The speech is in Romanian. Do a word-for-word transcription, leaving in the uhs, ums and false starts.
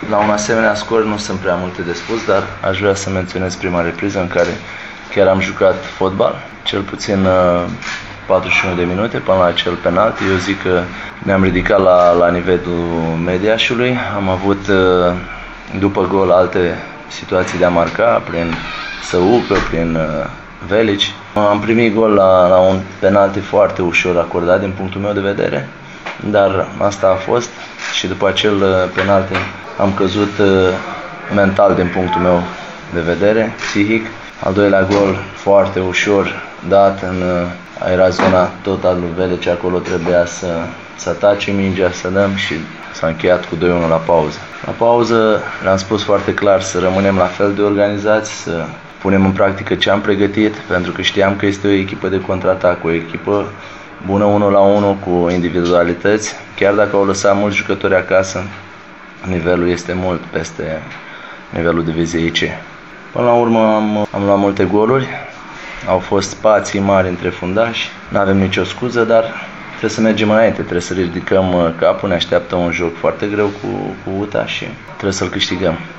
La un asemenea scor nu sunt prea multe de spus, dar aș vrea să menționez prima repriză în care chiar am jucat fotbal, cel puțin patruzeci și unu de minute până la acel penalti. Eu zic că ne-am ridicat la, la nivelul mediașului, am avut după gol alte situații de a marca prin Săucă, prin Velici. Am primit gol la, la un penalti foarte ușor acordat din punctul meu de vedere, dar asta a fost și după acel penalti am căzut mental din punctul meu de vedere, psihic. Al doilea gol foarte ușor dat, în, era zona tot al lui Velici, acolo trebuia să, să atace mingea, să dăm și s-a încheiat cu doi unu la pauză. La pauză le-am spus foarte clar să rămânem la fel de organizați, să punem în practică ce am pregătit, pentru că știam că este o echipă de contraatac, o echipă bună unu la unu cu individualități. Chiar dacă au lăsat mulți jucători acasă, nivelul este mult peste nivelul diviziei C. Până la urmă am, am luat multe goluri, au fost spații mari între fundași, nu avem nicio scuză, dar trebuie să mergem înainte, trebuie să ridicăm capul, ne așteaptă un joc foarte greu cu, cu U T A și trebuie să-l câștigăm.